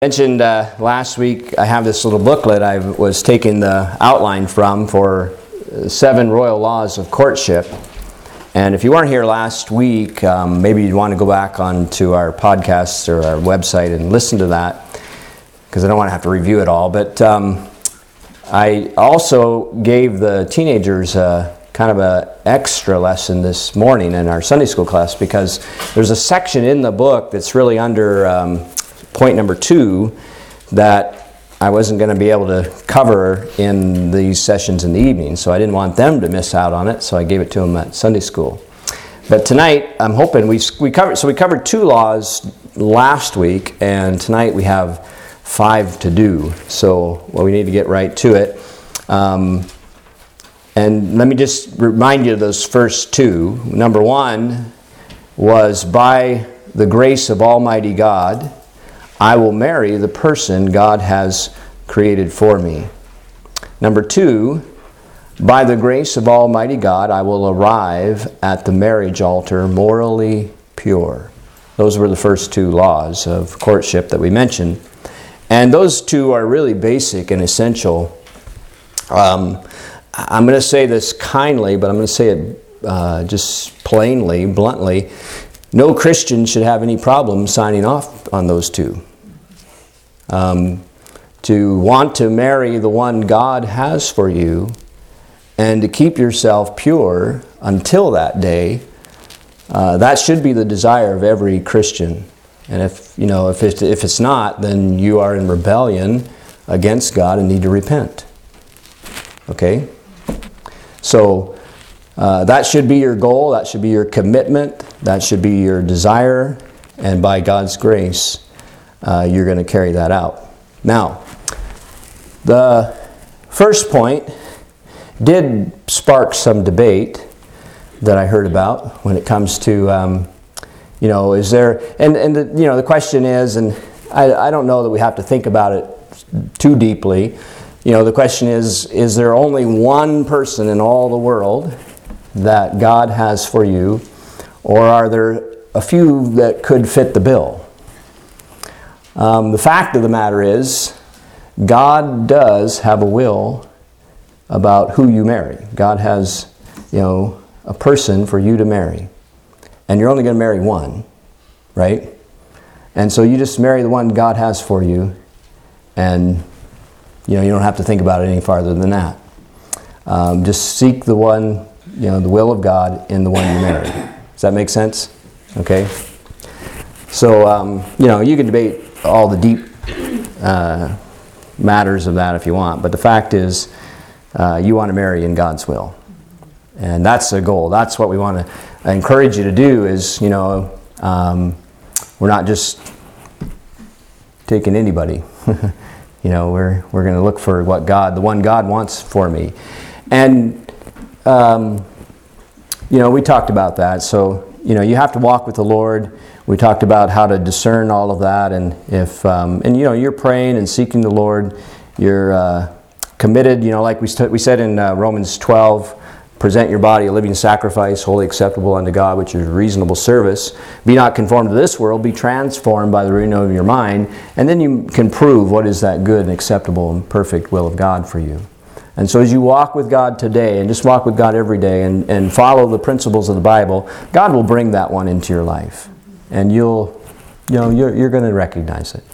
Mentioned last week, I have this little booklet I was taking the outline from for 7 Royal Laws of Courtship. And if you weren't here last week, maybe you'd want to go back onto our podcast or our website and listen to that, because I don't want to have to review it all. But I also gave the teenagers kind of an extra lesson this morning in our Sunday school class, because there's a section in the book that's really under point number 2 that I wasn't going to be able to cover in these sessions in the evening, so I didn't want them to miss out on it, so I gave it to them at Sunday school. But tonight, I'm hoping we covered 2 laws last week, and tonight we have 5 to do, so we need to get right to it. And let me just remind you of those first 2. Number 1 was, by the grace of Almighty God, I will marry the person God has created for me. Number 2, by the grace of Almighty God, I will arrive at the marriage altar morally pure. Those were the first 2 laws of courtship that we mentioned. And those 2 are really basic and essential. I'm going to say this kindly, but I'm going to say it just plainly, bluntly. No Christian should have any problem signing off on those 2. To want to marry the one God has for you and to keep yourself pure until that day, that should be the desire of every Christian. And if it's not, then you are in rebellion against God and need to repent. Okay? So that should be your goal, that should be your commitment, that should be your desire, and by God's grace, you're going to carry that out. Now, the first point did spark some debate that I heard about when it comes to, is there, the question is, and I don't know that we have to think about it too deeply. The question is there only one person in all the world that God has for you, or are there a few that could fit the bill? The fact of the matter is, God does have a will about who you marry. God has, a person for you to marry. And you're only going to marry one, right? And so you just marry the one God has for you, and, you don't have to think about it any farther than that. Just seek the one, the will of God in the one you marry. Does that make sense? Okay? So, you can debate all the deep matters of that if you want, but the fact is, you want to marry in God's will, and that's the goal. That's what we want to encourage you to do. Is we're not just taking anybody. We're going to look for what the one God wants for me, and we talked about that. So you have to walk with the Lord. We talked about how to discern all of that, and if you're praying and seeking the Lord, you're committed. Like we said in Romans 12, present your body a living sacrifice, wholly acceptable unto God, which is reasonable service. Be not conformed to this world, be transformed by the renewing of your mind, and then you can prove what is that good and acceptable and perfect will of God for you. And so as you walk with God today, and just walk with God every day, and follow the principles of the Bible, God will bring that one into your life. And you're going to recognize it.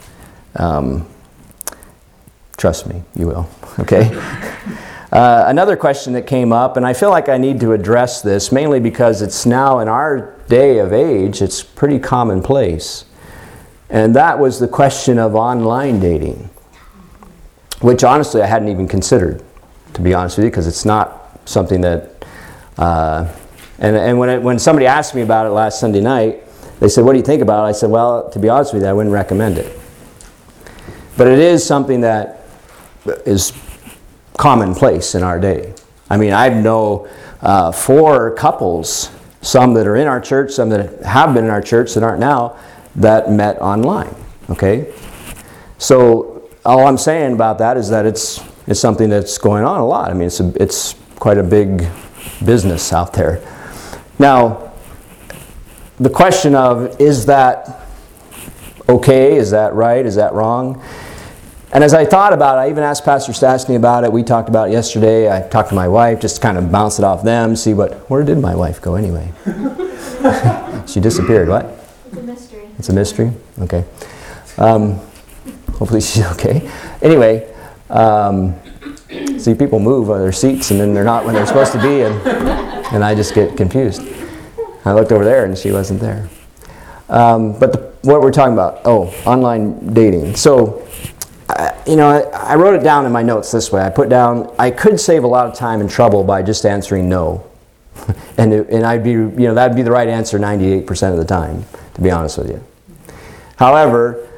Trust me, you will. Okay? Another question that came up, and I feel like I need to address this, mainly because it's now in our day of age, it's pretty commonplace. And that was the question of online dating, which honestly I hadn't even considered, to be honest with you, because it's not something that... And when somebody asked me about it last Sunday night, they said, "What do you think about it?" I said, "Well, to be honest with you, I wouldn't recommend it." But it is something that is commonplace in our day. I mean, I know 4 couples, some that are in our church, some that have been in our church that aren't now, that met online. Okay? So all I'm saying about that is that it's something that's going on a lot. I mean, it's quite a big business out there. Now, the question of, is that okay? Is that right? Is that wrong? And as I thought about it, I even asked Pastor Stastny about it. We talked about it yesterday. I talked to my wife, just kind of bounce it off them, see where did my wife go anyway? She disappeared, what? It's a mystery. It's a mystery? Okay. Hopefully she's okay. Anyway, see, people move on their seats and then they're not when they're supposed to be, and I just get confused. I looked over there and she wasn't there. What we're talking about, online dating. So, I wrote it down in my notes this way. I put down, I could save a lot of time and trouble by just answering no. and I'd be, that'd be the right answer 98% of the time, to be honest with you. However,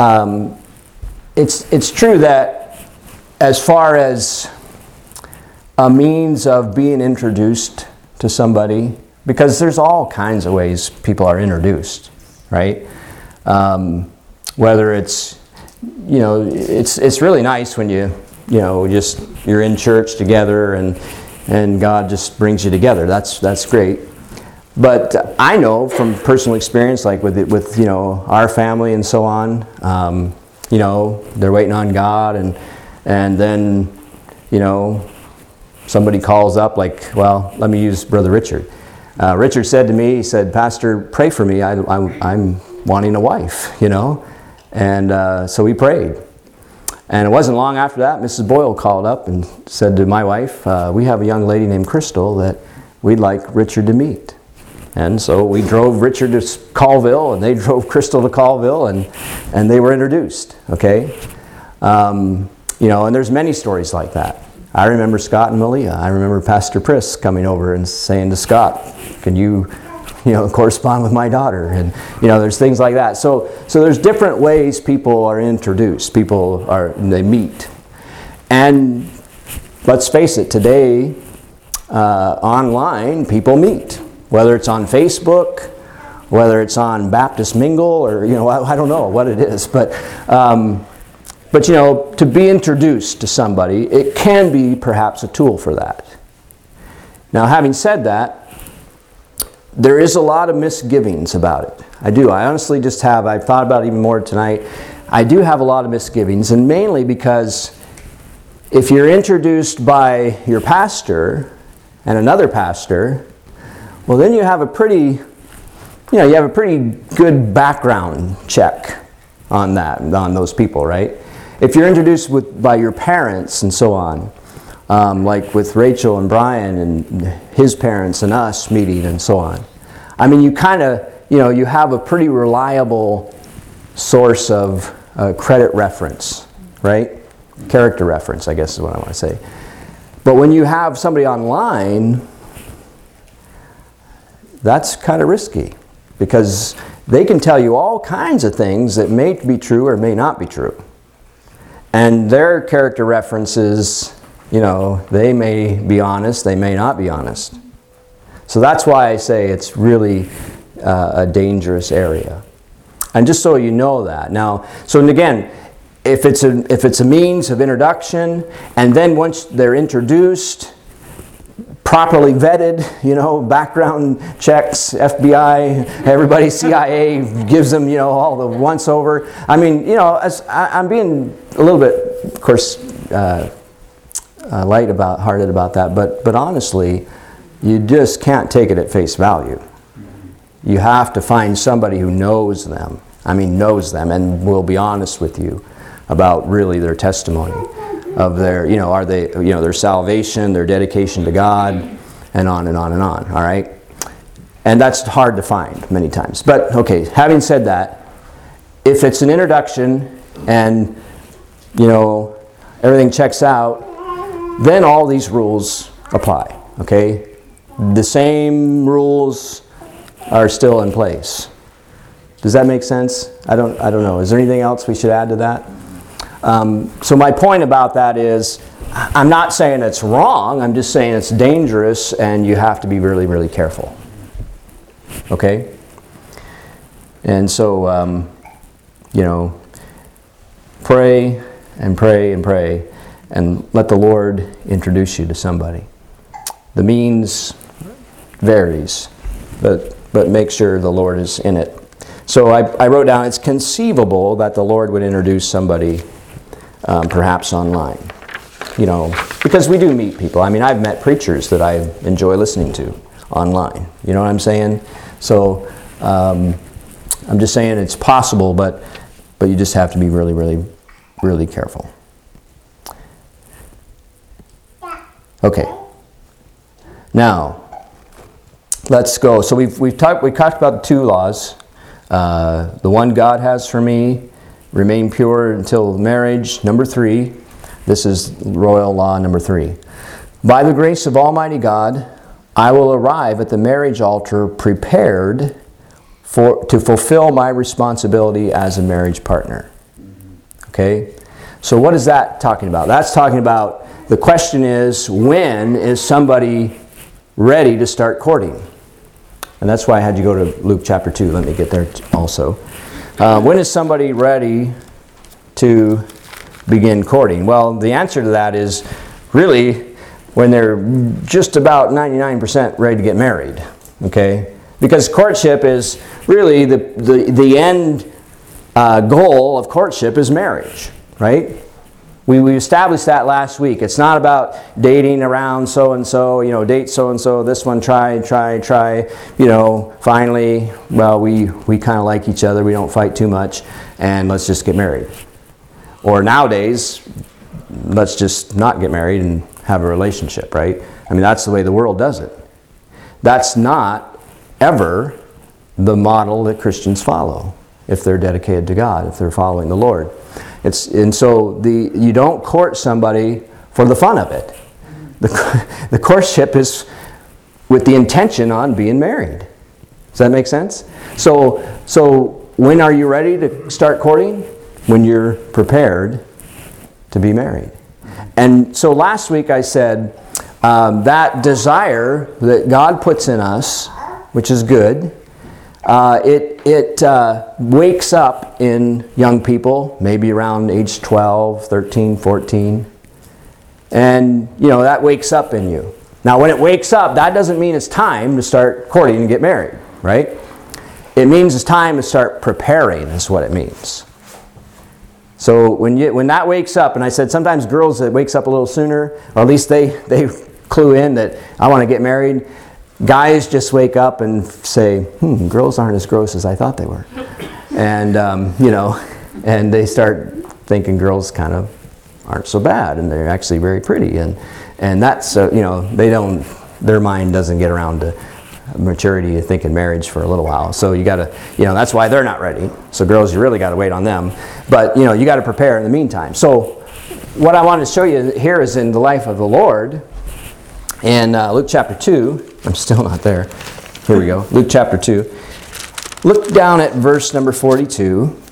it's true that as far as a means of being introduced to somebody, because there's all kinds of ways people are introduced, right? Whether it's, it's really nice when you're in church together and God just brings you together. That's great. But I know from personal experience, like with our family and so on, they're waiting on God, and then somebody calls up, like, well, let me use Brother Richard. Richard said to me, he said, "Pastor, pray for me. I'm wanting a wife," and so we prayed. And it wasn't long after that, Mrs. Boyle called up and said to my wife, "We have a young lady named Crystal that we'd like Richard to meet." And so we drove Richard to Colville, and they drove Crystal to Colville, and they were introduced, okay? And there's many stories like that. I remember Scott and Malia. I remember Pastor Priss coming over and saying to Scott, "Can you correspond with my daughter?" And, there's things like that. So there's different ways people are introduced. They meet. And let's face it, today, online, people meet. Whether it's on Facebook, whether it's on Baptist Mingle, or, I don't know what it is. But to be introduced to somebody, it can be perhaps a tool for that. Now, having said that, there is a lot of misgivings about it. I do. I honestly just have. I've thought about it even more tonight. I do have a lot of misgivings, and mainly because if you're introduced by your pastor and another pastor, well, then you have a pretty good background check on those people, right? If you're introduced by your parents and so on, like with Rachel and Brian and his parents and us meeting and so on. I mean, you kind of, you have a pretty reliable source of credit reference, right? Character reference, I guess is what I want to say. But when you have somebody online, that's kind of risky, because they can tell you all kinds of things that may be true or may not be true. And their character references, they may be honest, they may not be honest. So that's why I say it's really a dangerous area. And just so you know that. Now, so again, if it's a means of introduction, and then once they're introduced, properly vetted, background checks, FBI, everybody, CIA gives them, all the once over. I mean, as I'm being a little bit, of course, light-hearted about that, but honestly, you just can't take it at face value. You have to find somebody who knows them. Knows them, and will be honest with you about really their testimony of their, are they, their salvation, their dedication to God, and on and on and on, all right? And that's hard to find many times. But, okay, having said that, if it's an introduction and, everything checks out, then all these rules apply, okay? The same rules are still in place. Does that make sense? I don't know. Is there anything else we should add to that? So my point about that is, I'm not saying it's wrong, I'm just saying it's dangerous and you have to be really, really careful. Okay? And so, pray and pray and pray and let the Lord introduce you to somebody. The means varies, but make sure the Lord is in it. So I wrote down, it's conceivable that the Lord would introduce somebody perhaps online. You know, because we do meet people. I mean, I've met preachers that I enjoy listening to online. You know what I'm saying? So I'm just saying it's possible, but you just have to be really, really, really careful. Okay. Now, let's go. So we talked about the 2 laws. The one God has for me, remain pure until marriage. Number 3, this is royal law number 3. By the grace of Almighty God, I will arrive at the marriage altar prepared to fulfill my responsibility as a marriage partner. Okay? So what is that talking about? That's talking about, the question is, when is somebody ready to start courting? And that's why I had you go to Luke chapter 2. Let me get there also. When is somebody ready to begin courting? Well, the answer to that is really when they're just about 99% ready to get married. Okay? Because courtship is really the end goal of courtship is marriage, right? We established that last week. It's not about dating around so-and-so, you know, date so-and-so, this one try, you know, finally, well, we kind of like each other, we don't fight too much, and let's just get married. Or nowadays, let's just not get married and have a relationship, right? I mean, that's the way the world does it. That's not ever the model that Christians follow if they're dedicated to God, if they're following the Lord. And so you don't court somebody for the fun of it. The courtship is with the intention on being married. Does that make sense? So when are you ready to start courting? When you're prepared to be married. And so last week I said that desire that God puts in us, which is good, it wakes up in young people, maybe around age 12, 13, 14. And, you know, that wakes up in you. Now, when it wakes up, that doesn't mean it's time to start courting and get married, right? It means it's time to start preparing, is what it means. So when that wakes up, and I said sometimes girls, it wakes up a little sooner, or at least they clue in that I want to get married. Guys just wake up and say, girls aren't as gross as I thought they were. And, you know, and they start thinking girls kind of aren't so bad, and they're actually very pretty. And that's, you know, their mind doesn't get around to maturity to thinking marriage for a little while. So you got to, you know, that's why they're not ready. So girls, you really got to wait on them. But, you know, you got to prepare in the meantime. So what I want to show you here is in the life of the Lord. In Luke chapter 2, I'm still not there. Here we go. Luke chapter 2. Look down at verse number 42.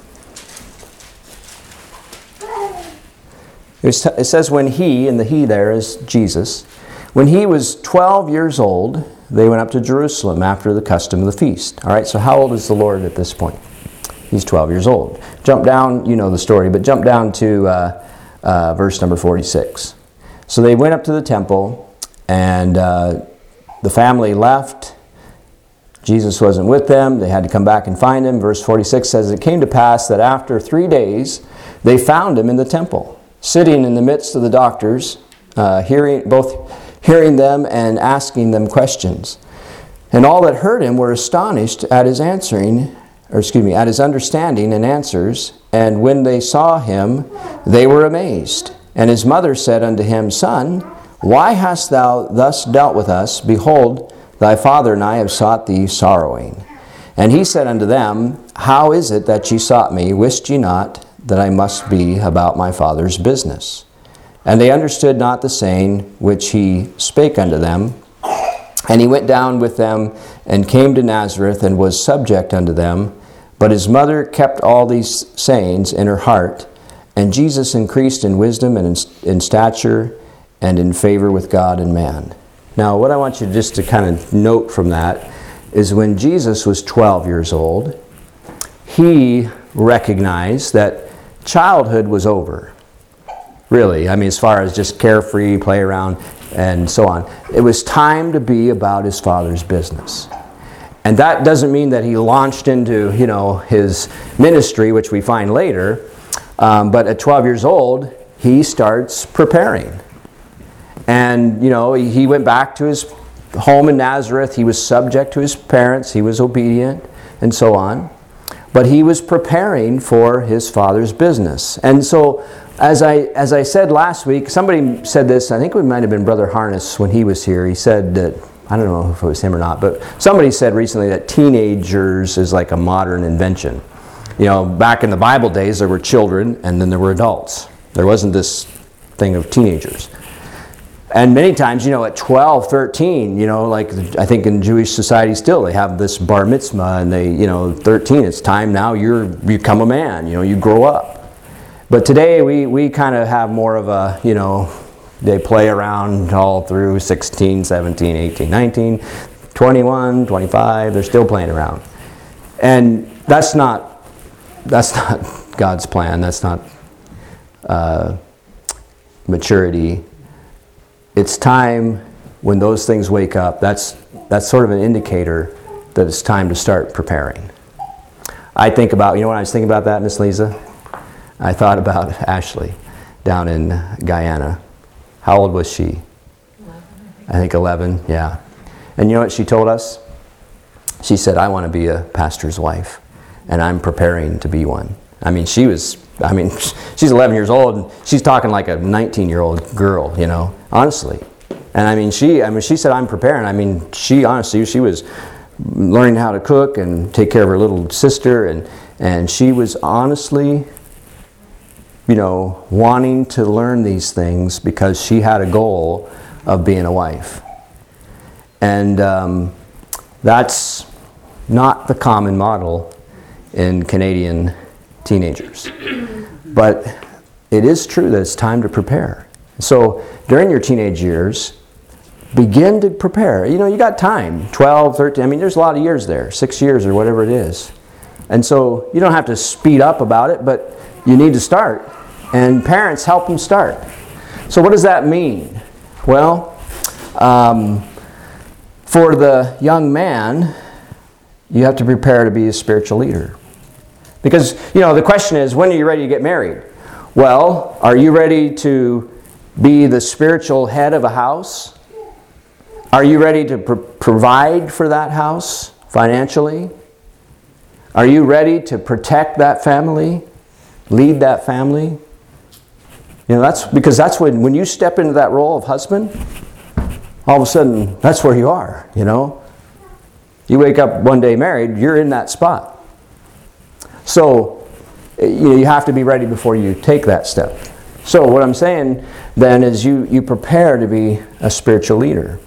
It says when he, and the he there is Jesus, when he was 12 years old, they went up to Jerusalem after the custom of the feast. All right, so how old is the Lord at this point? He's 12 years old. Jump down, you know the story, but jump down to verse number 46. So they went up to the temple, and the family left. Jesus wasn't with them. They had to come back and find him. Verse 46 says, it came to pass that after 3 days, they found him in the temple, sitting in the midst of the doctors, hearing them and asking them questions. And all that heard him were astonished at his at his understanding and answers. And when they saw him, they were amazed. And his mother said unto him, Son, why hast thou thus dealt with us? Behold, thy father and I have sought thee sorrowing. And he said unto them, How is it that ye sought me? Wist ye not that I must be about my father's business? And they understood not the saying which he spake unto them. And he went down with them, and came to Nazareth, and was subject unto them. But his mother kept all these sayings in her heart. And Jesus increased in wisdom and in stature, and in favor with God and man. Now, what I want you just to kind of note from that is when Jesus was 12 years old, he recognized that childhood was over. Really, I mean, as far as just carefree, play around, and so on. It was time to be about his father's business. And that doesn't mean that he launched into, his ministry, which we find later. But at 12 years old, he starts preparing. And, he went back to his home in Nazareth. He was subject to his parents. He was obedient and so on. But he was preparing for his father's business. And so, as I said last week, somebody said this, I think it might have been Brother Harness when he was here. He said that, I don't know if it was him or not, but somebody said recently that teenagers is like a modern invention. Back in the Bible days, there were children and then there were adults. There wasn't this thing of teenagers. And many times, at 12, 13, like I think in Jewish society still, they have this bar mitzvah and they, 13, it's time now you become a man, you grow up. But today we kind of have more of a, they play around all through 16, 17, 18, 19, 21, 25, they're still playing around. And that's not God's plan, that's not maturity. It's time when those things wake up, that's sort of an indicator that it's time to start preparing. I think about, when I was thinking about that, Miss Lisa, I thought about Ashley down in Guyana. How old was she? 11. I think 11, yeah. And you know what she told us? She said, I want to be a pastor's wife, and I'm preparing to be one. She's 11 years old, and she's talking like a 19-year-old girl, honestly. And she said, I'm preparing. She was learning how to cook and take care of her little sister, and she was honestly, wanting to learn these things because she had a goal of being a wife. And that's not the common model in Canadian teenagers. But it is true that it's time to prepare. So during your teenage years, begin to prepare. You got time, 12, 13, there's a lot of years there, 6 years or whatever it is. And so you don't have to speed up about it, but you need to start. And parents, help them start. So what does that mean? Well, for the young man, you have to prepare to be a spiritual leader. Because, the question is, when are you ready to get married? Well, are you ready to be the spiritual head of a house? Are you ready to provide for that house financially? Are you ready to protect that family? Lead that family? That's when you step into that role of husband, all of a sudden, that's where you are, You wake up one day married, you're in that spot. So, you have to be ready before you take that step. So what I'm saying then is you prepare to be a spiritual leader.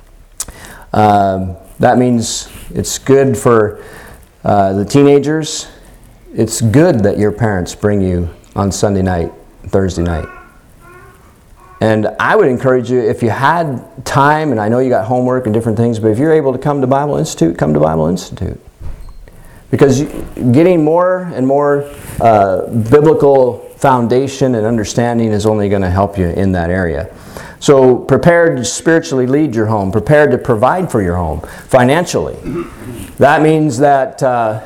That means it's good for the teenagers. It's good that your parents bring you on Sunday night, Thursday night. And I would encourage you, if you had time, and I know you got homework and different things, but if you're able to come to Bible Institute, come to Bible Institute. Because getting more and more biblical foundation and understanding is only going to help you in that area. So prepared to spiritually lead your home, prepared to provide for your home financially. That means that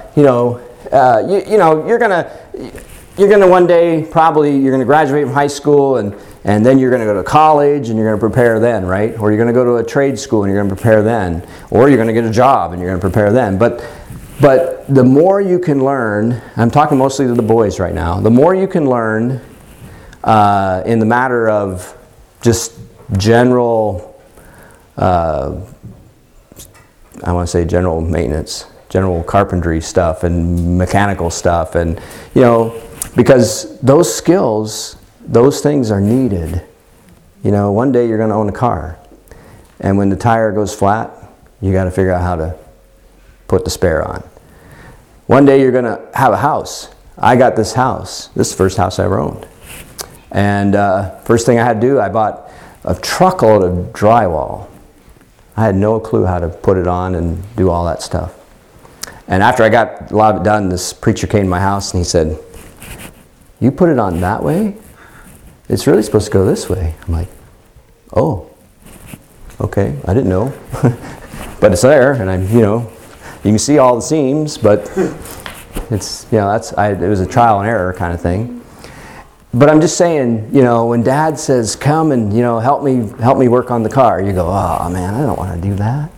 you're gonna one day probably you're gonna graduate from high school and then you're going to go to college and you're going to prepare then, right? Or you're going to go to a trade school and you're going to prepare then. Or you're going to get a job and you're going to prepare then. But the more you can learn, I'm talking mostly to the boys right now, the more you can learn in the matter of just general, I want to say general maintenance, general carpentry stuff and mechanical stuff. And, because those skills, those things are needed. One day you're going to own a car. And when the tire goes flat, you got to figure out how to put the spare on. One day you're going to have a house. I got this house. This is the first house I ever owned. And first thing I had to do, I bought a truckload of drywall. I had no clue how to put it on and do all that stuff. And after I got a lot of it done, this preacher came to my house and he said, "You put it on that way? It's really supposed to go this way." I'm like, "Oh, okay, I didn't know." But it's there, and I'm, You can see all the seams, but it's, you know, it was a trial and error kind of thing. But I'm just saying, you know, when Dad says, come and, you know, help me work on the car, you go, oh man, I don't want to do that.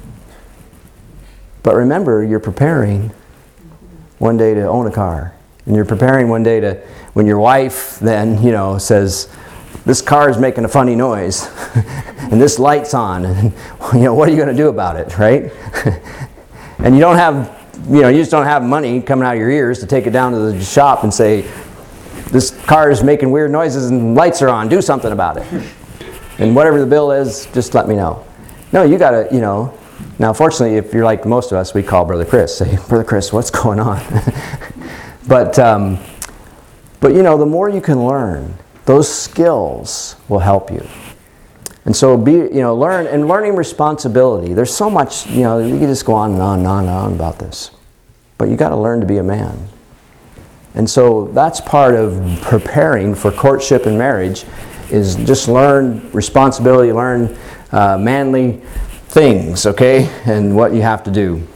But remember, you're preparing one day to own a car. And you're preparing one day to, when your wife then, you know, says, this car is making a funny noise, and this light's on, and, you know, what are you going to do about it, right? And you don't have, you know, you just don't have money coming out of your ears to take it down to the shop and say, this car is making weird noises and lights are on, do something about it. And whatever the bill is, just let me know. No, you got to, you know, now fortunately, if you're like most of us, we call Brother Chris, say, Brother Chris, what's going on? But you know, the more you can learn, those skills will help you. And so learning responsibility. There's so much, you know, you can just go on and on and on and on about this. But you got to learn to be a man. And so that's part of preparing for courtship and marriage, is just learn responsibility, learn manly things, okay, and what you have to do.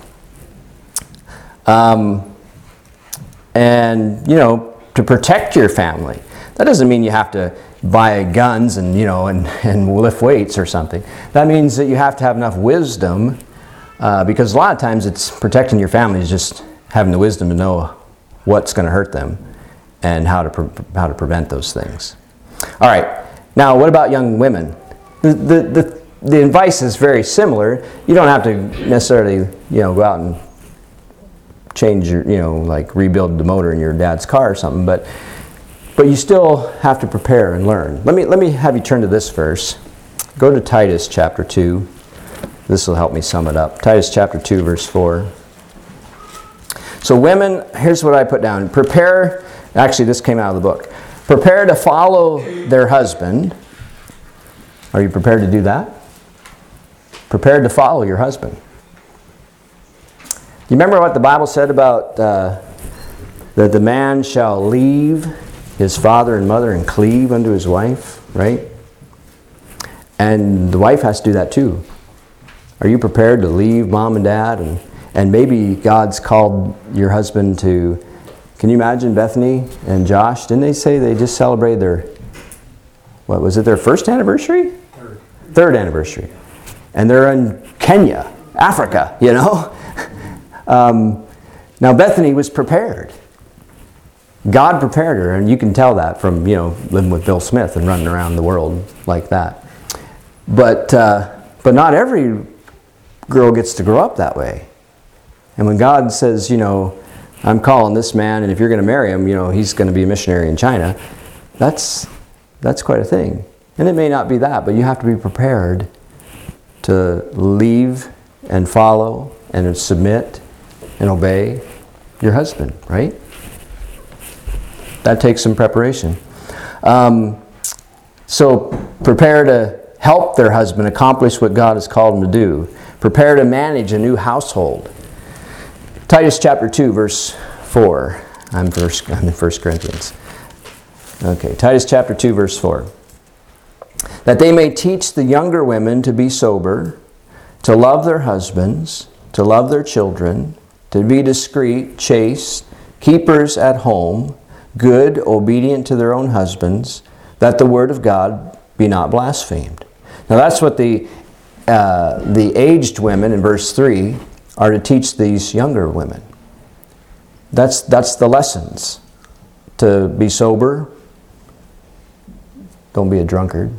And, you know, to protect your family. That doesn't mean you have to buy guns and, you know, and lift weights or something. That means that you have to have enough wisdom, because a lot of times it's protecting your family is just having the wisdom to know what's going to hurt them and how to prevent those things. All right. Now, what about young women? The advice is very similar. You don't have to necessarily, you know, go out and change your, you know, like rebuild the motor in your dad's car or something, but you still have to prepare and learn. Let me have you turn to this verse. Go to Titus chapter 2. This will help me sum it up. Titus chapter 2, verse 4. So women, here's what I put down. Prepare, actually this came out of the book. Prepare to follow their husband. Are you prepared to do that? Prepared to follow your husband. You remember what the Bible said about that the man shall leave his father and mother and cleave unto his wife, right? And the wife has to do that too. Are you prepared to leave mom and dad? And maybe God's called your husband to, can you imagine Bethany and Josh? Didn't they say they just celebrated their, what was it, their first anniversary? Third anniversary. And they're in Kenya, Africa, you know? Now Bethany was prepared. God prepared her, and you can tell that from, you know, living with Bill Smith and running around the world like that. But not every girl gets to grow up that way. And when God says, you know, I'm calling this man, and if you're going to marry him, you know, he's going to be a missionary in China, that's quite a thing. And it may not be that, but you have to be prepared to leave and follow and submit and obey your husband, right? That takes some preparation. So prepare to help their husband accomplish what God has called him to do. Prepare to manage a new household. Titus chapter 2, verse 4. I'm in 1 Corinthians. Okay, Titus chapter 2, verse 4. That they may teach the younger women to be sober, to love their husbands, to love their children, to be discreet, chaste, keepers at home, good, obedient to their own husbands, that the word of God be not blasphemed. Now that's what the aged women in verse 3 are to teach these younger women. That's the lessons. To be sober. Don't be a drunkard.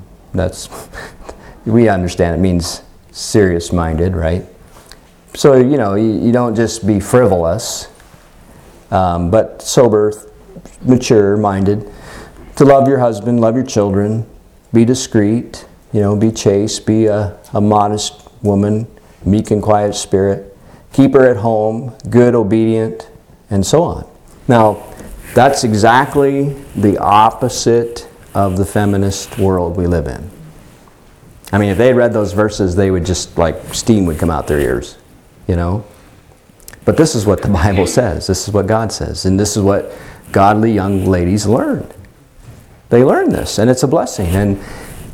We understand it means serious-minded, right? So, you know, you don't just be frivolous, but sober, mature-minded. To love your husband, love your children, be discreet, you know, be chaste, be a modest woman, meek and quiet spirit, keep her at home, good, obedient, and so on. Now, that's exactly the opposite of the feminist world we live in. I mean, if they had read those verses, they would just, like, steam would come out their ears, you know? But this is what the Bible says. This is what God says. And this is what godly young ladies learn. They learn this, and it's a blessing.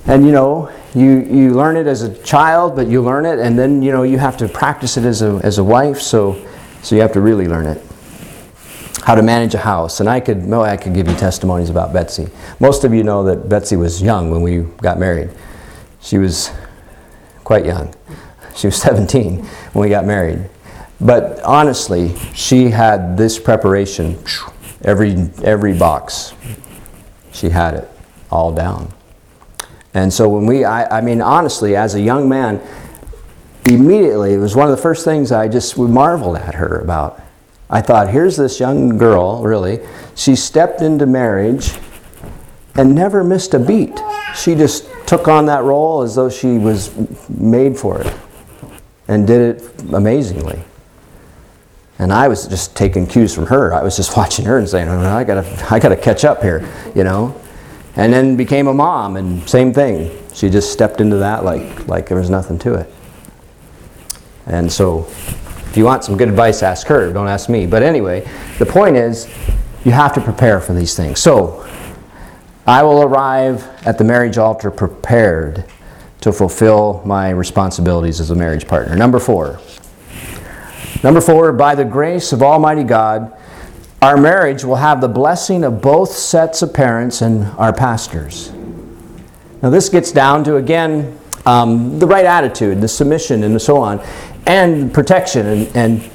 And you learn it as a child, but you learn it, and then you have to practice it as a wife. So you have to really learn it. How to manage a house. And I could give you testimonies about Betsy. Most of you know that Betsy was young when we got married. She was quite young. She was 17 when we got married. But honestly, she had this preparation, every box. She had it all down. And so when I mean, honestly, as a young man, immediately, it was one of the first things I just marveled at her about. I thought, here's this young girl, really. She stepped into marriage and never missed a beat. She just took on that role as though she was made for it and did it amazingly. And I was just taking cues from her. I was just watching her and saying, I gotta catch up here, And then became a mom, and same thing. She just stepped into that like there was nothing to it. And so, if you want some good advice, ask her. Don't ask me. But anyway, the point is, you have to prepare for these things. So, I will arrive at the marriage altar prepared to fulfill my responsibilities as a marriage partner. Number 4. By the grace of Almighty God, our marriage will have the blessing of both sets of parents and our pastors. Now this gets down to, again, the right attitude, the submission, and so on, and protection.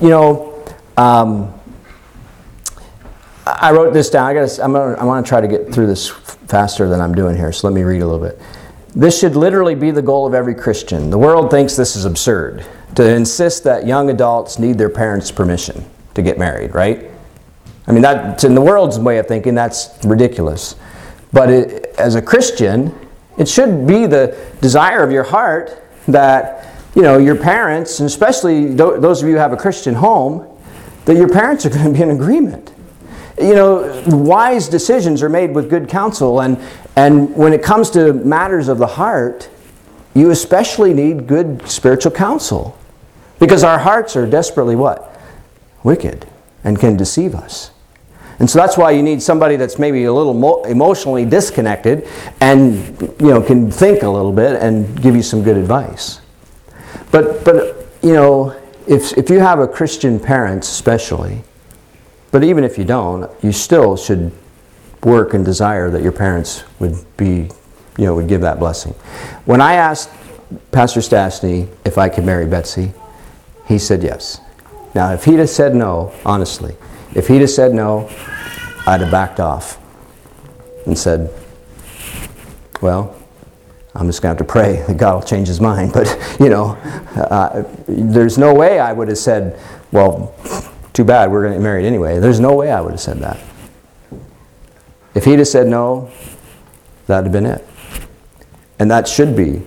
I wrote this down. I want to try to get through this faster than I'm doing here, so let me read a little bit. This should literally be the goal of every Christian. The world thinks this is absurd, to insist that young adults need their parents' permission to get married, right? I mean, that's in the world's way of thinking, that's ridiculous. But as a Christian, it should be the desire of your heart that, your parents, and especially those of you who have a Christian home, that your parents are going to be in agreement. Wise decisions are made with good counsel, and when it comes to matters of the heart, you especially need good spiritual counsel. Because our hearts are desperately what? Wicked, and can deceive us. And so that's why you need somebody that's maybe a little emotionally disconnected and can think a little bit and give you some good advice. But if you have a Christian parent especially, but even if you don't, you still should work and desire that your parents would give that blessing. When I asked Pastor Stastny if I could marry Betsy, he said yes. Now, if he'd have said no, honestly, if he'd have said no, I'd have backed off and said, well, I'm just going to have to pray that God will change his mind. But, there's no way I would have said, well, too bad, we're going to get married anyway. There's no way I would have said that. If he'd have said no, that'd have been it. And that should be,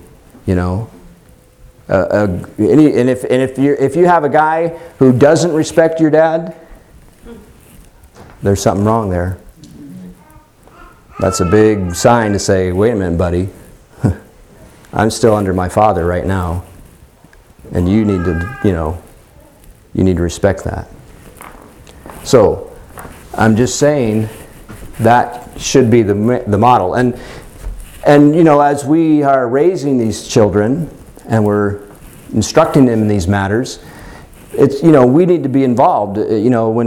and if you have a guy who doesn't respect your dad, there's something wrong there. That's a big sign to say, wait a minute, buddy. I'm still under my father right now. And you need to, you need to respect that. So, I'm just saying that should be the model. And as we are raising these children and we're instructing them in these matters, it's we need to be involved. When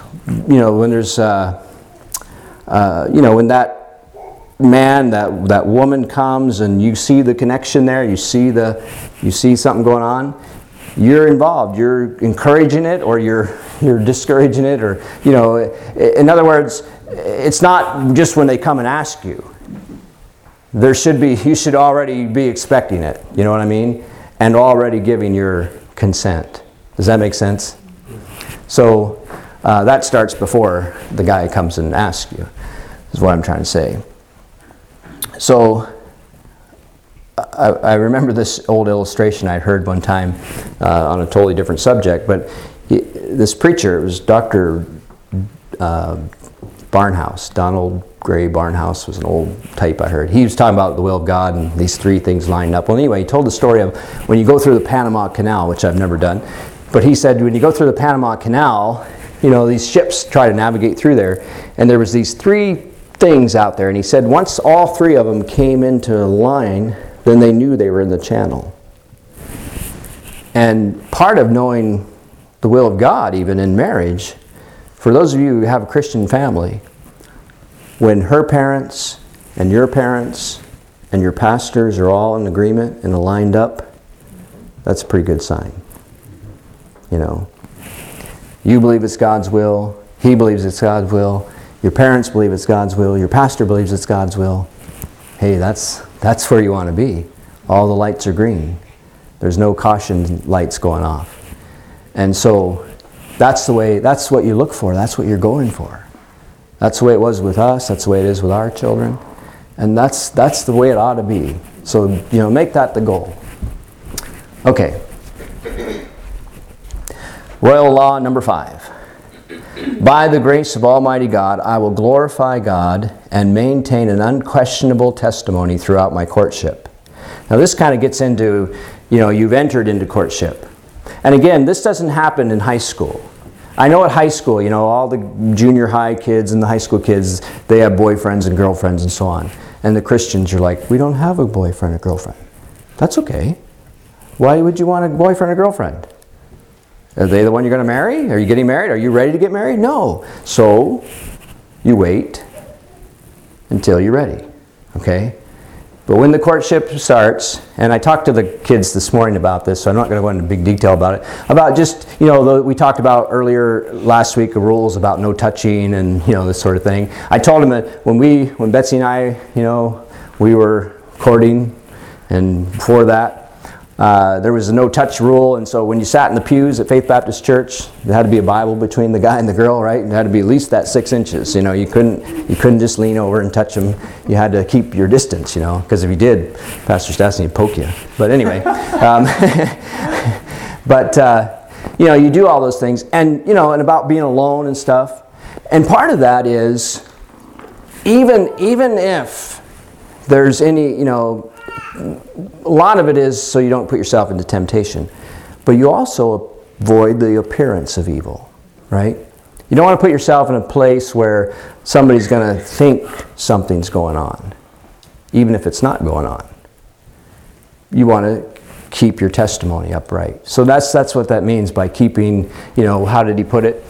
that man, that woman comes and you see the connection there, you see something going on, you're involved. You're encouraging it, or you're discouraging it, or in other words, it's not just when they come and ask you. You should already be expecting it. You know what I mean? And already giving your consent. Does that make sense? So that starts before the guy comes and asks you, is what I'm trying to say. So I remember this old illustration I'd heard one time on a totally different subject, but this preacher, it was Dr. Barnhouse, Donald Gray Barnhouse was an old type I heard. He was talking about the will of God and these three things lined up. Well, anyway, he told the story of when you go through the Panama Canal, which I've never done, but he said when you go through the Panama Canal, these ships try to navigate through there, and there was these three things out there. And he said once all three of them came into line, then they knew they were in the channel. And part of knowing the will of God, even in marriage, for those of you who have a Christian family, when her parents and your pastors are all in agreement and aligned up, that's a pretty good sign. You know, you believe it's God's will, he believes it's God's will, your parents believe it's God's will, your pastor believes it's God's will. Hey, that's where you want to be. All the lights are green. There's no caution lights going off. And so that's what you look for. That's what you're going for. That's the way it was with us. That's the way it is with our children. And that's the way it ought to be. So, you know, make that the goal. Okay. Royal law number 5. By the grace of Almighty God, I will glorify God and maintain an unquestionable testimony throughout my courtship. Now this kind of gets into, you know, you've entered into courtship. And again, this doesn't happen in high school. I know at high school, you know, all the junior high kids and the high school kids, they have boyfriends and girlfriends and so on. And the Christians are like, we don't have a boyfriend or girlfriend. That's okay. Why would you want a boyfriend or girlfriend? Are they the one you're going to marry? Are you getting married? Are you ready to get married? No. So you wait until you're ready. Okay? But when the courtship starts, and I talked to the kids this morning about this, so I'm not going to go into big detail about it, about just, you know, we talked about earlier last week the rules about no touching and, you know, this sort of thing. I told them that when Betsy and I, you know, we were courting, and before that, there was a no-touch rule, and so when you sat in the pews at Faith Baptist Church, there had to be a Bible between the guy and the girl, right? It had to be at least that 6 inches. You know, you couldn't just lean over and touch them. You had to keep your distance, you know, because if you did, Pastor Stasny would poke you. But anyway, you know, you do all those things, and you know, and about being alone and stuff. And part of that is, even if there's any, you know, a lot of it is so you don't put yourself into temptation. But you also avoid the appearance of evil, right? You don't want to put yourself in a place where somebody's going to think something's going on, even if it's not going on. You want to keep your testimony upright. So that's what that means by keeping, you know, how did he put it?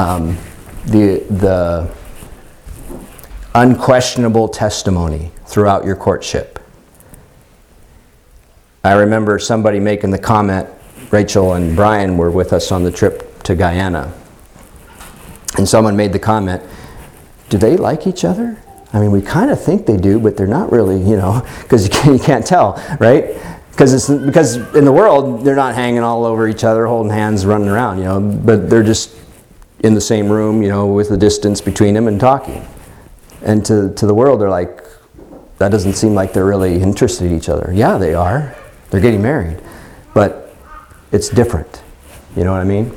The unquestionable testimony throughout your courtship. I remember somebody making the comment, Rachel and Brian were with us on the trip to Guyana. And someone made the comment, do they like each other? I mean, we kind of think they do, but they're not really, you know, because you can't tell, right? Because in the world, they're not hanging all over each other, holding hands, running around, you know, but they're just in the same room, you know, with the distance between them and talking. And to the world, they're like, that doesn't seem like they're really interested in each other. Yeah, they are. They're getting married. But it's different. You know what I mean?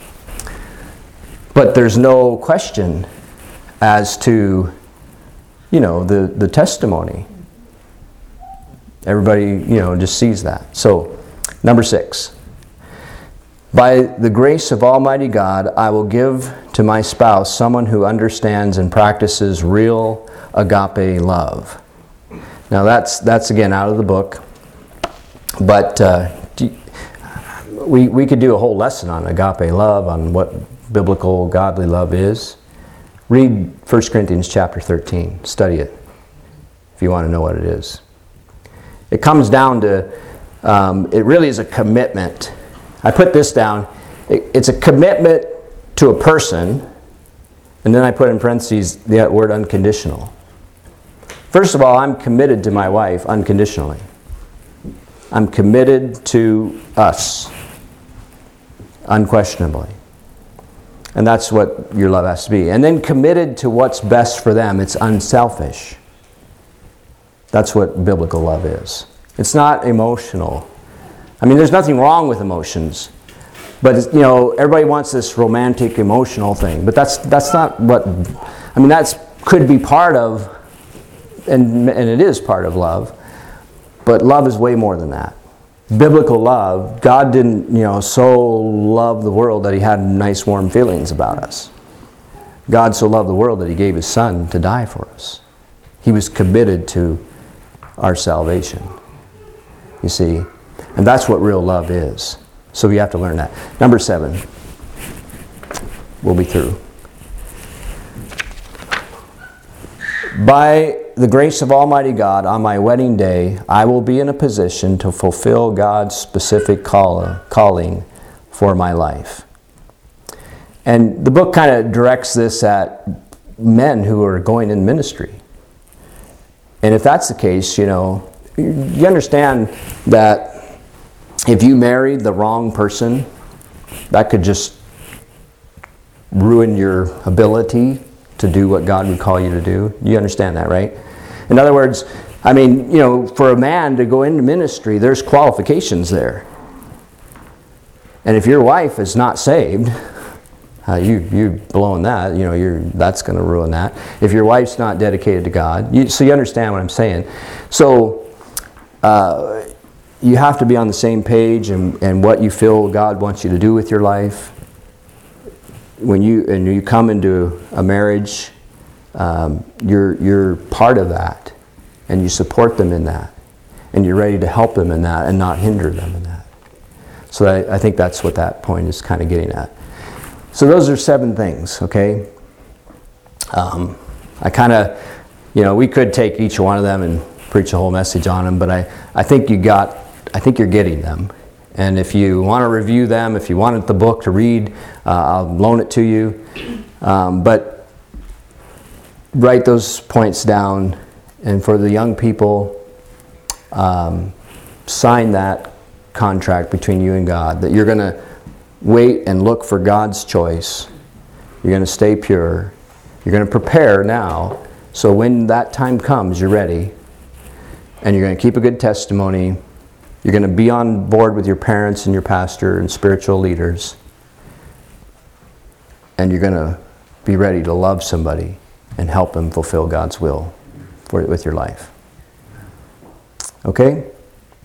But there's no question as to, you know, the testimony. Everybody, you know, just sees that. So, number 6. By the grace of Almighty God, I will give to my spouse someone who understands and practices real agape love. Now that's again out of the book, but we could do a whole lesson on agape love, on what biblical godly love is. Read 1 Corinthians chapter 13. Study it if you want to know what it is. It comes down to, it really is a commitment. I put this down. It's a commitment to a person, and then I put in parentheses the word unconditional. First of all, I'm committed to my wife unconditionally. I'm committed to us unquestionably. And that's what your love has to be. And then committed to what's best for them. It's unselfish. That's what biblical love is. It's not emotional. I mean, there's nothing wrong with emotions. But, you know, everybody wants this romantic, emotional thing. But that's not what... I mean, that could be part of... And it is part of love, but love is way more than that. Biblical love, God didn't, you know, so love the world that he had nice warm feelings about us. God so loved the world that he gave his son to die for us. He was committed to our salvation. You see? And that's what real love is. So we have to learn that. Number 7. We'll be through. By the grace of Almighty God, on my wedding day, I will be in a position to fulfill God's specific calling for my life. And the book kind of directs this at men who are going in ministry. And if that's the case, you understand that if you married the wrong person, that could just ruin your ability to do what God would call you to do. You understand that, right? In other words, for a man to go into ministry, there's qualifications there. And if your wife is not saved, you're blowing that. That's going to ruin that. If your wife's not dedicated to God, so you understand what I'm saying. So you have to be on the same page and what you feel God wants you to do with your life. When you come into a marriage, you're part of that, and you support them in that, and you're ready to help them in that and not hinder them in that. So I think that's what that point is kind of getting at. So those are 7 things, okay? I kind of, we could take each one of them and preach a whole message on them, but I think you're getting them. And if you want to review them, if you wanted the book to read, I'll loan it to you. But write those points down. And for the young people, sign that contract between you and God, that you're going to wait and look for God's choice. You're going to stay pure. You're going to prepare now, so when that time comes, you're ready. And you're going to keep a good testimony. You're going to be on board with your parents and your pastor and spiritual leaders. And you're going to be ready to love somebody and help them fulfill God's will with your life. Okay?